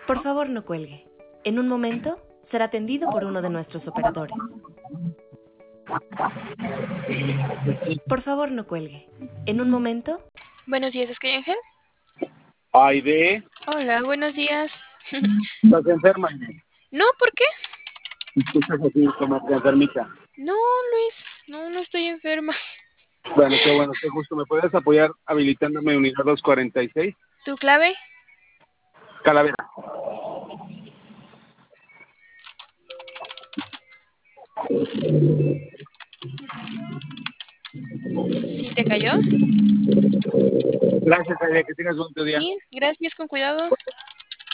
Por favor, no cuelgue. En un momento será atendido por uno de nuestros operadores. Por favor, no cuelgue. En un momento... Buenos días, ¿es que hay Ángel? Aide, Hola, buenos días. ¿estás enferma? No, ¿por qué? ¿Tú estás así como que enfermita? No, Luis, no estoy enferma. Bueno, qué bueno, qué gusto. ¿Me puedes apoyar habilitándome unidad 246? ¿Tu clave? Calavera. ¿Sí te cayó? Gracias, Aide, que tengas un buen día. Sí, gracias, con cuidado.